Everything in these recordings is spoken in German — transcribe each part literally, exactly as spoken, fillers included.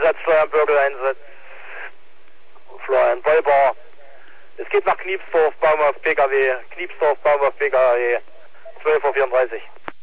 Einsatz, Florian Bürgel, Einsatz. Florian Bolber. Es geht nach Kniepsdorf, Baumhof P K W. Kniepsdorf, Baumhof P K W. zwölf Uhr vierunddreißig.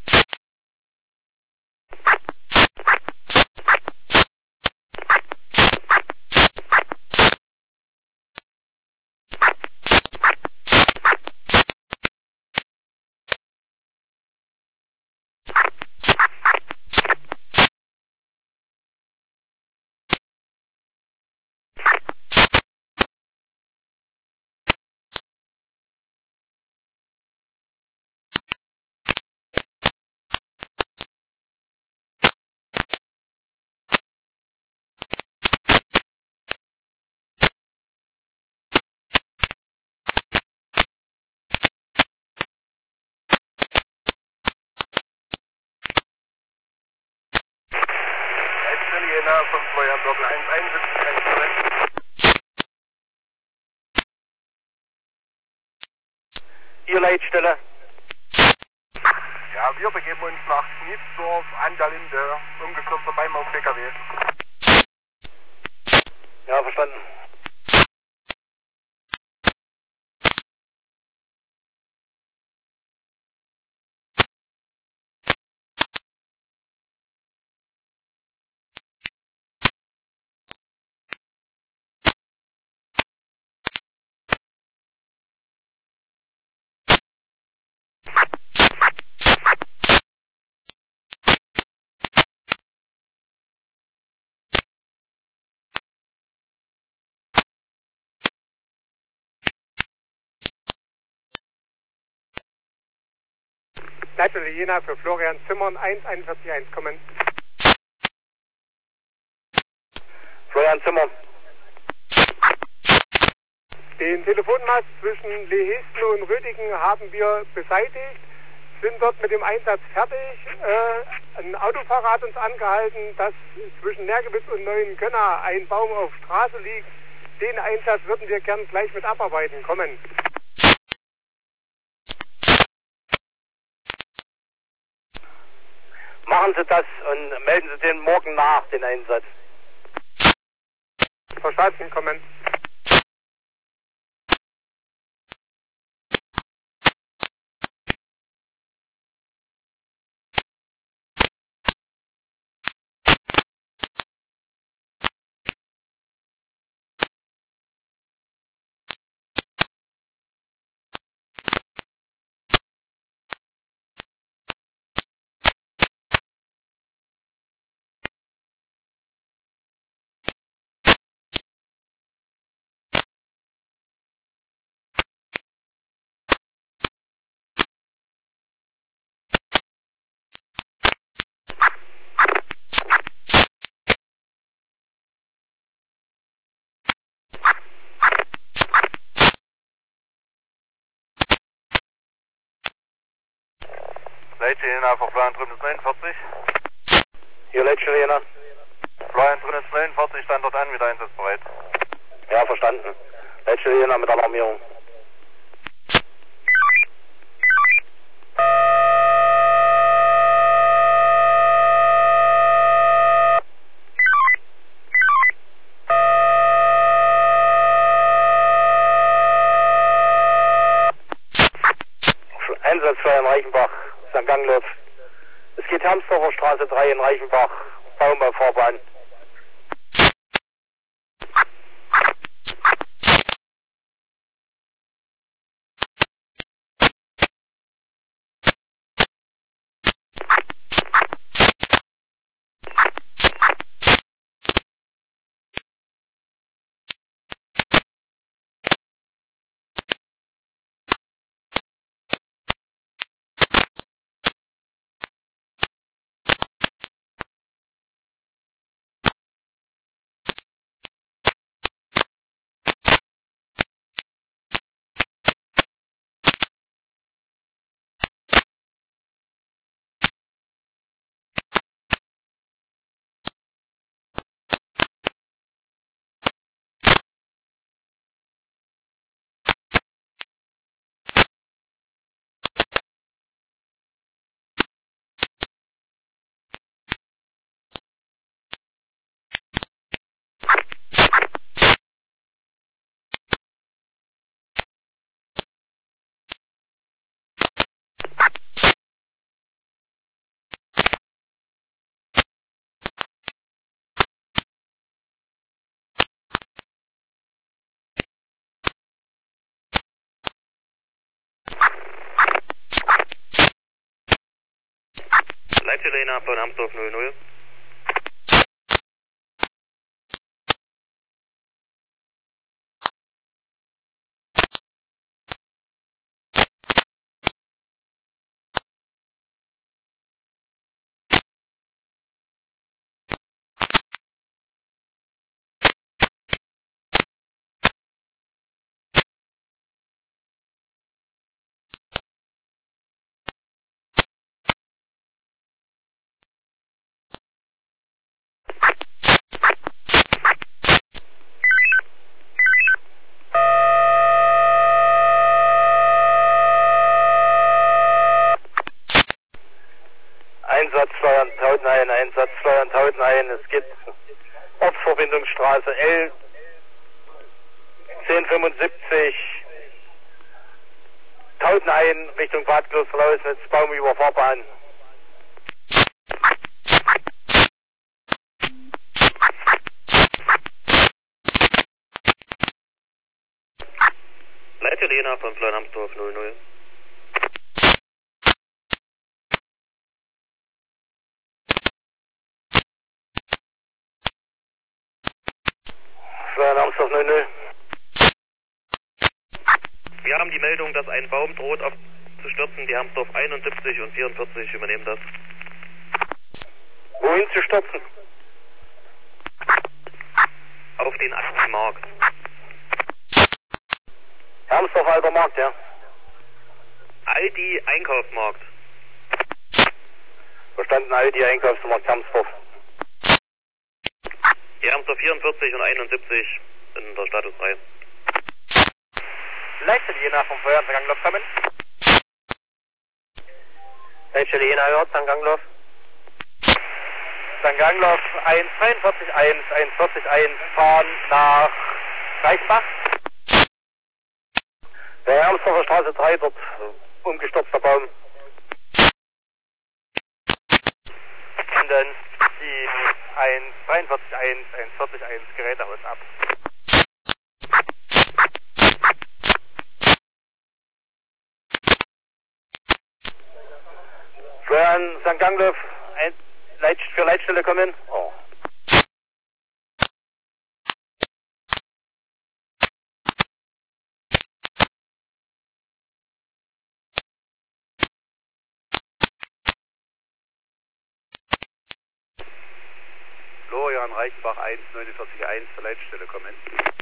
Von Florian Bürgel eins einundsiebzig. Hier Leitstelle. Ja, wir begeben uns nach Kniepsdorf an der Linde, umgekürzter Baumhof P K W. Ja, verstanden. Leitstelle Jena für Florian Zimmern eins einundvierzig eins kommen. Florian Zimmer. Den Telefonmast zwischen Lehestel und Rödigen haben wir beseitigt, sind dort mit dem Einsatz fertig. Äh, ein Autofahrer hat uns angehalten, dass zwischen Nergewitz und Neuenkönner ein Baum auf Straße liegt. Den Einsatz würden wir gern gleich mit abarbeiten. Kommen. Machen Sie das und melden Sie den morgen nach, den Einsatz. Verstanden, kommen. Leitstelle Jena für Florian Trümnitz neunundvierzig. Hier Leitstelle Jena. Florian Trümnitz neunundvierzig, Standort an, wieder einsatzbereit. Ja, verstanden. Leitstelle Jena mit Alarmierung. Einsatz für in Reichenbach, Sankt Gangloff. Es geht Hermsdorfer Straße drei in Reichenbach, Baumaufahrbahn. Leitstelle von Hamsdorf null null. Einsatz steuern Tautenhain, Einsatz steuern Tautenhain. Es gibt Ortsverbindungsstraße L zehn fünfundsiebzig Tautenhain Richtung Bad Klosterlausnitz, Baumüberfahrbahn. Leitstelle von Florian Hamsdorf null null. Florian Hamsdorf null null. Wir haben die Meldung, dass ein Baum droht auf zu stürzen. Die Hamsdorf einundsiebzig und vierundvierzig übernehmen das. Wohin zu stürzen? Auf den alten Markt. Hamsdorf alter Markt, ja. Aldi Einkaufsmarkt. Verstanden, Aldi Einkaufsmarkt Hamsdorf. Die Hamsdorf vierundvierzig und einundsiebzig in der Status drei. Leitstelle Jena vom Feuer, Sankt Gangloff kommen. Leitstelle Jena hört, Sankt Gangloff. Sankt Gangloff eins zweiundvierzig eins, eins vierzig eins, fahren nach Reichenbach. Der Hamsdorfer Straße drei, dort umgestürzter Baum. Und dann die eins zweiundvierzig eins, eins vierzig eins, Gerätehaus ab. Florian Sankt Gangloff, Leit, für Leitstelle kommen. Oh. Florian Reichenbach eins neunundvierzig eins zur Leitstelle kommen.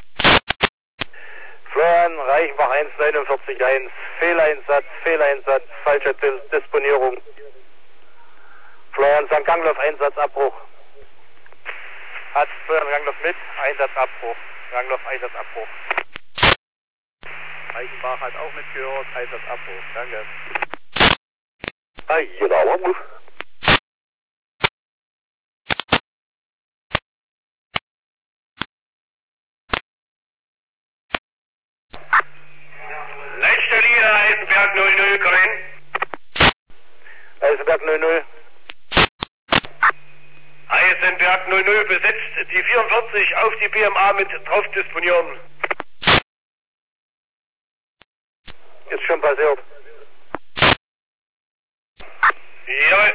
Florian Reichenbach eins neunundvierzig eins, Fehleinsatz, Fehleinsatz, falsche Disponierung. Florian Sankt Gangloff, Einsatzabbruch. Hat Florian Gangloff mit, Einsatzabbruch. Gangloff, Einsatzabbruch. Reichenbach hat auch mitgehört, Einsatzabbruch. Danke. Ah, genau. Leitstelle Jena, Eisenberg null null, kommen. Eisenberg null null. Eisenberg null null besetzt, die vierundvierzig auf die B M A mit drauf disponieren. Ist schon passiert. Jawohl.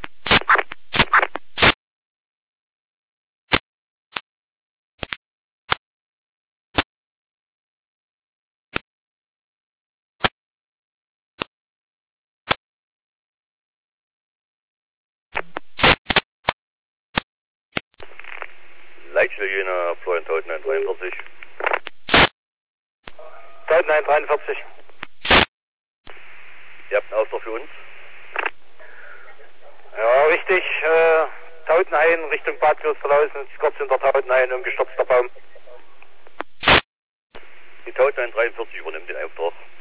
Leitstelle Jena, Florian Tautenhain dreiundvierzig. Tautenhain dreiundvierzig. Ihr habt einen Auftrag für uns? Ja, richtig. Äh, Tautenhain Richtung Bad Klosterlausnitz, kurz hinter Tautenhain, umgestürzter Baum. Die Tautenhain dreiundvierzig übernimmt den Auftrag.